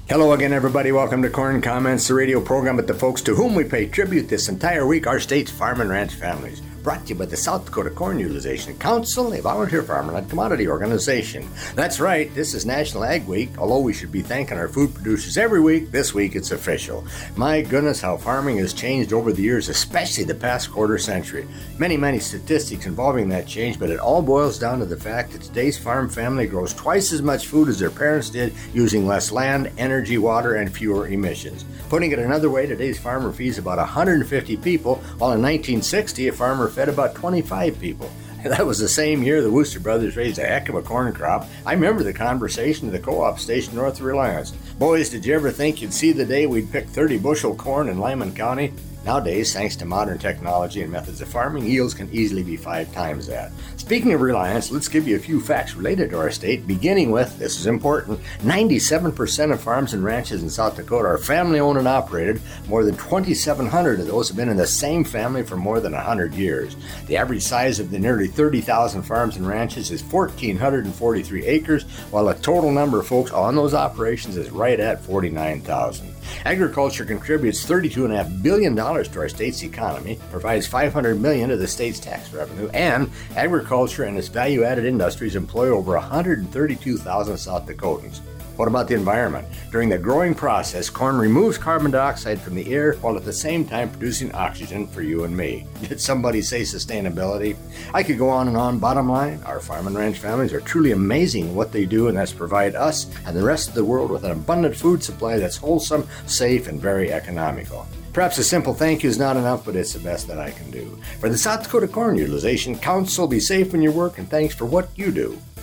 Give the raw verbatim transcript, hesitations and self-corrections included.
Hello again, everybody. Welcome to Corn Comments, the radio program with the folks to whom we pay tribute this entire week, our state's farm and ranch families. Brought to you by the South Dakota Corn Utilization Council, a volunteer farmer-led commodity organization. That's right, this is National Ag Week. Although we should be thanking our food producers every week, this week it's official. My goodness, how farming has changed over the years, especially the past quarter century. Many, many statistics involving that change, but it all boils down to the fact that today's farm family grows twice as much food as their parents did, using less land, energy, water, and fewer emissions. Putting it another way, today's farmer feeds about one hundred fifty people, while in nineteen sixty, a farmer fed about twenty-five people. That was the same year the Wooster brothers raised a heck of a corn crop. I remember the conversation at the co-op station north of Reliance. Boys, did you ever think you'd see the day we'd pick thirty bushel corn in Lyman County? Nowadays, thanks to modern technology and methods of farming, yields can easily be five times that. Speaking of Reliance, let's give you a few facts related to our state, beginning with, this is important, ninety-seven percent of farms and ranches in South Dakota are family-owned and operated. More than twenty-seven hundred of those have been in the same family for more than one hundred years. The average size of the nearly thirty thousand farms and ranches is one thousand four hundred forty-three acres, while the total number of folks on those operations is right at forty-nine thousand. Agriculture contributes thirty-two point five billion dollars to our state's economy, provides five hundred million dollars to the state's tax revenue, and agriculture and its value-added industries employ over one hundred thirty-two thousand South Dakotans. What about the environment? During the growing process, corn removes carbon dioxide from the air while at the same time producing oxygen for you and me. Did somebody say sustainability? I could go on and on. Bottom line, our farm and ranch families are truly amazing in what they do, and that's provide us and the rest of the world with an abundant food supply that's wholesome, safe, and very economical. Perhaps a simple thank you is not enough, but it's the best that I can do. For the South Dakota Corn Utilization Council, be safe in your work, and thanks for what you do.